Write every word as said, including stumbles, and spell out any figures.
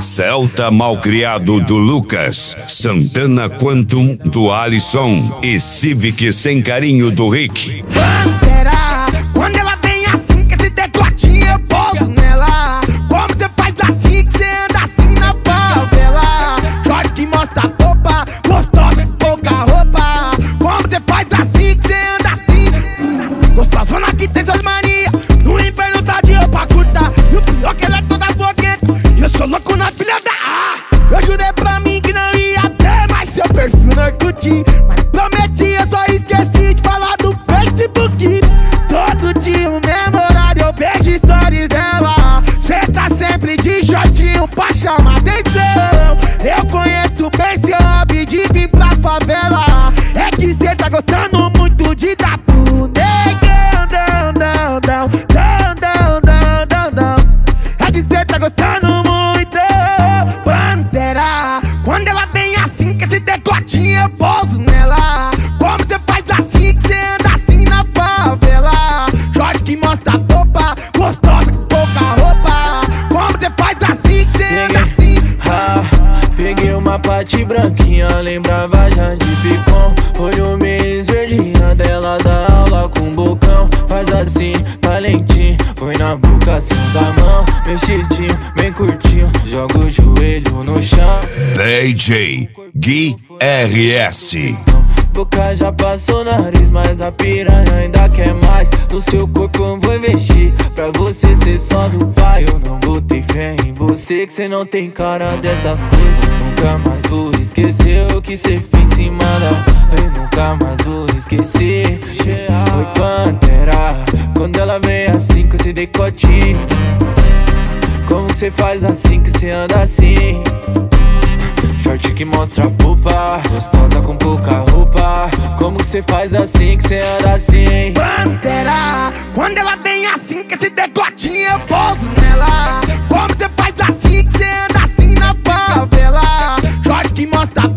Celta Malcriado do Lucas, Santana Quantum do Alisson e Civic Sem Carinho do Rick. Pantera, quando ela vem assim, que esse decotinho eu pouso nela. Como você faz assim, que você anda assim na favela? Jorge que mostra a popa, gostosa com pouca roupa. Como você faz assim, que você anda assim? Gostosona que tem suas manias, no inferno tá de roupa curta. E o pior que ela é toda blogueira, e eu sou louco na filha da A. Eu jurei pra mim que não ia ter mais seu perfil no Orkut, mas prometi, eu só esqueci de falar do Facebook. Todo dia o mesmo horário eu vejo stories dela. Cê tá sempre de shortinho pra chamar atenção. Eu conheço bem seu hobby de vir pra favela. É que cê tá gostando muito de dar pro negão, dão, dão, dão, dão, dão, dão, dão, dão. É que cê tá gostando muito. Pantera, quando ela vem assim, que esse decotinho eu pouso nela. Como cê faz assim, que cê anda assim na favela? Jorge que mostra a popa, gostosa com pouca roupa. Como cê faz assim, que cê anda assim? Ah, peguei uma parte branquinha, lembrava já de Picon. Olho meio esverdinha dela, dá aula com bocão. Faz assim, talentinho, põe na boca sem usar a mão. Mexidinho, bem curtinho, joga o joelho no chão. D J Gui R S. Boca já passou nariz, mas a piranha ainda quer mais. No seu corpo eu vou investir, pra você ser só do pai. Eu não botei fé em você, que cê não tem cara dessas coisas. Nunca mais vou esquecer o que cê fez em cima da... Eu nunca mais vou esquecer. Oi Pantera, quando ela vem assim com esse decotinho. Como que cê faz assim, que cê anda assim? Short que mostra a pupa, gostosa com pouca roupa. Como que cê faz assim, que cê anda assim? Pantera, quando ela vem assim, que esse decotinho eu pouso nela. Como cê faz assim, que cê anda assim na favela? Jorge que mostra a